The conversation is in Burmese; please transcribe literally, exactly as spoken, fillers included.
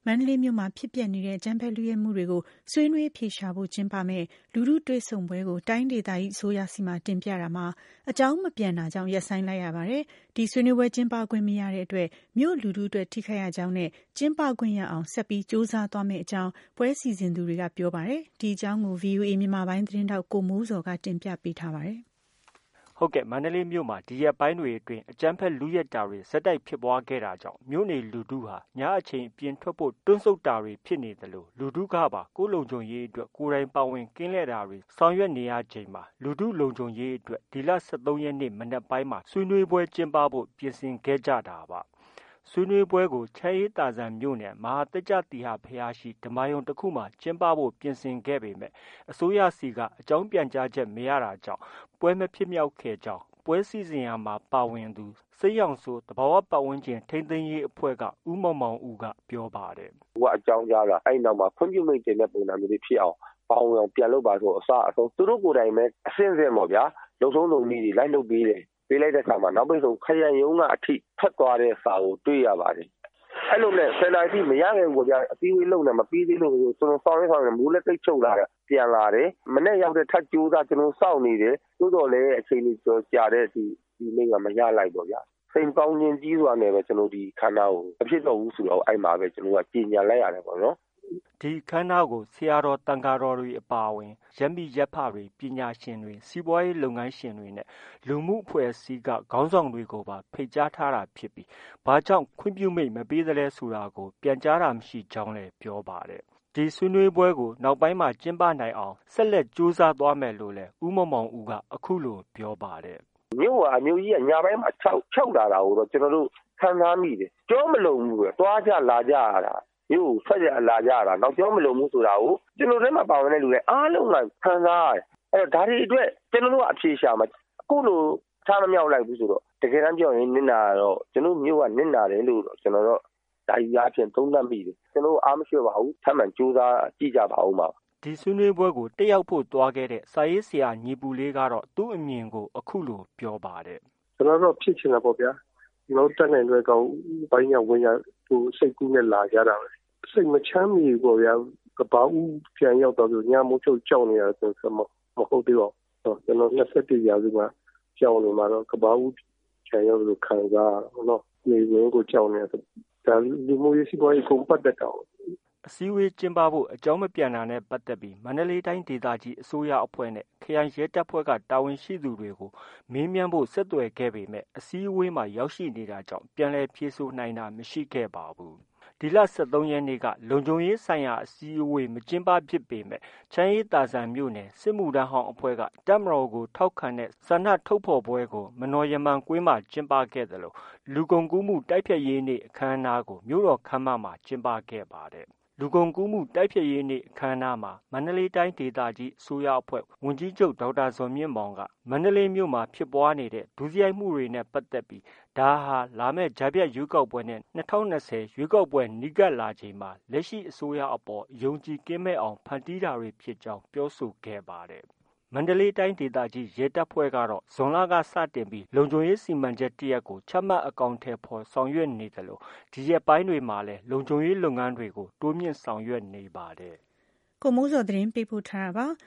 မန္တလေးမြို့မှာဖြစ်ပျက်နေတဲ့အကြမ်းဖက်လူရဲမှုတွေကိုဆွေးနွေးဖြေရှာဖို့ကျင်းပမဲ့လူထုတွေ့ဆုံပွဲကိုတိုင်းဒေသကြီးအစိုးရစီမံတင်ပြတာမှာအကြောင်းမပြန်တာကြောင့်ရပ်ဆိုင်းလိုက်ရပါတယ်။ဒီဆွေးနွေးပွဲကျင်းပခွင့်မရတဲ့အတွက်မြို့လူထုအတွက်ထိခိုက်ရကြောင်းနဲ့ကျင်းပခွင့်ရအောင်ဆက်ပြီးစ조사သွားမယ့်အကြောင်းပွဲစီစဉ်သူတွေကပြောပါတယ်။ဒီအကြောင်းကို ဗီအိုအေ မြန်မာပိုင်းသတင်းထောက်ကိုမိုးစော်ကတင်ပြပေးထားပါတယ်။ဟုတ်ကဲ့မန္တလေးမြို့မှာဒီရက်ပိုင်းတွေအတွင်းအကြမ်းဖက်လူရက်တာတွေဆက်တိုက်ဖြစ်ပွားခဲ့တာကြောင့်မြို့နေလူထုဟာညအချိန်အပြင်ထွက်ဖို့တွန်းဆုတ်တာတွေဖြစ်နေတယ်လို့လူထုကပါကိုယ်လုံခြုံရေးအတွက်ကိုယ်တိုင်ပါဝင်ကင်းလှည့်တာတွေဆောင်ရွက်နေရချိန်မှာလူထုလုံခြုံရေးအတွက်ဒီလဆယ့်သုံးရက်နေ့မနက်ပိုင်းမှာဆွေးနွေးပွဲကျင်းပဖို့ပြင်ဆင်ခဲ့ကြတာပါဆွေးနွေးပွဲကိုချမ်းရေးတာဆန်မြို့နယ်မဟာတကြတိဟဖျားရှိဓမ္မယုံတစ်ခုမှာကျင်းပဖို့ပြင်ဆင်ခဲ့ပေမဲ့အစိုးရစီကအကြောင်းပြန်ကြားချက်မရတာကြောင့်ပွဲမဖြစ်မြောက်ခဲ့ကြောင်းပွဲစီစဉ်ရာမှာပါဝင်သူစိတ်ရောင်ဆိုသဘာဝပတ်ဝန်းကျင်ထိန်းသိမ်းရေးအဖွဲ့ကဦးမောင်မောင်ဦးကပြောပါတယ်။ဟိုကအကြောင်းကြားတာအဲ့နောက်မှာခွင့်ပြုမိတ်တင်တဲ့ပုံစံမျိုးတွေဖြစ်အောင်ပေါင်းအောင်ပြန်လုပ်ပါဆိုအစအဆုံးသူတို့ကိုယ်တိုင်ပဲအစင်းစင်းပေါ့ဗျာလုံဆုံးလုံနည်းတွေလိုက်လုပ်ပေးတယ်ပေးလိုက်တဲ့အခါမှာနောက်ပိတ်ဆုံးခရံရုံးကအထိဖက်သွားတဲ့စာကိုတွေ့ရပါတယ်အဲ့လိုနဲ့ဆယ်နာရီမရခဲ့ဘူးဗျာအစည်းအဝေးလုပ်နေမပြီးသေးလို့ကျွန်တော်ဆောင်ရဆောင်ရမိုးလက်သိပ်ချုပ်လာတယ်ပြန်လာတယ်မနေ့ရောက်တဲ့ထပ်ကြိုးစားကျွန်တော်စောင့်နေတယ်သို့တော်လည်းအချိန်ကြီးကြာတဲ့ဒီဒီနေ့ကမရလိုက်တော့ဗျာစိန်ကောင်းခြင်းကြီးစွာနဲ့ပဲကျွန်တော်ဒီခန္ဓာကိုအဖြစ်တော့ဘူးဆိုတော့အဲ့မှာပဲကျွန်တော်ကပြင်ညာလိုက်ရတယ်ပေါ့နော်ဒီခန်းနာကိုဆရာတော်တန်ဃာတော်တွေအပါအဝင်ရက်မိရက်ဖတွေပညာရှင်တွေစီးပွားရေးလုပ်ငန်းရှင်တွေနဲ့လူမှုအဖွဲ့အစည်းကခေါင်းဆောင်တွေကိုပါဖိတ်ကြားထားတာဖြစ်ပြီးဘာကြောင့်ခွင့်ပြုမိတ်မပေးသလဲဆိုတာကိုပြန်ကြားတာမရှိကြောင်းလည်းပြောပါတယ်ဒီဆွေးနွေးပွဲကိုနောက်ပိုင်းမှာကျင်းပနိုင်အောင်ဆက်လက်ကြိုးစားသွားမယ်လို့လည်းဦးမောင်မောင်ဦးကအခုလိုပြောပါတယ်မြို့ကအမျိုးကြီးကညာဘက်မှာ၆၆လာတာကိုတော့ကျွန်တော်တို့ခံစားမိတယ်ကြောမလုံဘူးပဲတွားကြလာကြရတာမြို့ဆက်ရလာကြတာနောက်ကြောမလုံဘူးဆိုတာကိုကျွန်တော်တို့မှာပါဝင်တဲ့လူတွေအားလုံးကခံစားရတယ်အဲ့တော့ဒါတွေအတွက်ကျွန်တော်တို့ကအဖြေရှာမှာအခုလိုထားမမြောက်လိုက်ဘူးဆိုတော့တကယ်တမ်းပြောရင်နစ်နာတော့ကျွန်တော်မြို့ကနစ်နာတယ်လို့ကျွန်တော်တို့ဒါကြီးအဖြစ်သုံးသပ်မိတယ်ကျွန်တော်အားမရှိပါဘူးထပ်မံကြိုးစားကြည့်ကြပါဦးပါဒီဆွေးနွေးပွဲကိုတက်ရောက်ဖို့တွားခဲ့တဲ့စာရေးဆရာညီပူလေးကတော့သူ့အမြင်ကိုအခုလိုပြောပါတယ်ကျွန်တော်တို့ဖြစ်ချင်တာပေါ့ဗျာဒီလိုတက်နိုင်တဲ့ကောင်ဘိုင်းရဝင်ရဟိုစိတ်ကူးနဲ့လာကြတာပဲစိတ်မချမ်းမြေပေါ့ဗျာကပောက်ပြန်ရောက်တော့ညမိုးချုပ်ကြောက်နေရတယ်ဆိုတော့မဟုတ်သေးပါဘူးကျွန်တော်နှစ်၁ရာစုမှာကြောက်နေမှာတော့ကပောက်ပြန်ရောက်လို့ခံစားရတော့နေဝင်ကိုကြောက်နေတယ်ဒါလူမျိုးရေးစီးပွားရေးကုန်ပတ်တဲ့ကောင်အစည်းအဝေးကျင်းပဖို့အကြောင်းမပြန်တာနဲ့ပတ်သက်ပြီးမန္တလေးတိုင်းဒေသကြီးအစိုးရအဖွဲ့နဲ့ခရိုင်ရဲတပ်ဖွဲ့ကတာဝန်ရှိသူတွေကိုမေးမြန်းဖို့ဆက်သွယ်ခဲ့ပေမဲ့အစည်းအဝေးမှာရောက်ရှိနေတာကြောင့်ပြန်လည်ဖြေဆိုနိုင်တာမရှိခဲ့ပါဘူး။ဒီလဆယ့်သုံးရက်နေ့ကလုံခြုံရေးဆိုင်ရာအစည်းအဝေးမကျင်းပဖြစ်ပေမဲ့ချမ်းရေးသာဆန်မြို့နယ်စစ်မှုထမ်းဟောင်းအဖွဲ့ကတပ်မတော်ကိုထောက်ခံတဲ့ဆန္ဒထုတ်ဖော်ပွဲကိုမနော်ရမန်ကွင်းမှာကျင်းပခဲ့တယ်လို့လူကုန်ကူးမှုတိုက်ဖျက်ရေးနေ့အခမ်းအနားကိုမြို့တော်ခမ်းမမှာကျင်းပခဲ့ပါတယ်။လူကုန်ကူးမှုတိုက်ဖျက်ရေးနေ့အခမ်းအနားမှာမန္တလေးတိုင်းဒေသကြီးအစိုးရအဖွဲ့ဝန်ကြီးချုပ်ဒေါက်တာဇော်မြင့်မောင်ကမန္တလေးမြို့မှာဖြစ်ပွားနေတဲ့ဒုစရိုက်မှုတွေနဲ့ပတ်သက်ပြီးဒါဟာလာမယ့်ကြားဖြတ်ရွေးကောက်ပွဲနဲ့၂၀၂၀ရွေးကောက်ပွဲနီးကပ်လာချိန်မှာလက်ရှိအစိုးရအပေါ်ယုံကြည်ကင်းမဲ့အောင်ဖန်တီးတာတွေဖြစ်ကြောင်းပြောဆိုခဲ့ပါတယ်။မန္တလေးတိုင်းဒေသကြီးရဲတပ်ဖွဲ့ကတော့ဇွန်လကစတင်ပြီးလုံခြုံရေးစီမံချက်တစ်ရပ်ကိုချမှတ်အကောင့်ထဲပေါ်ဆောင်ရွက်နေတယ်လို့ဒီရက်ပိုင်းတွေမှာလည်းလုံခြုံရေးလုပ်ငန်းတွေကိုတိုးမြင့်ဆောင်ရွက်နေပါတယ်။ကိုမိုးစော်သတင်းပေးပို့ထားတာပါ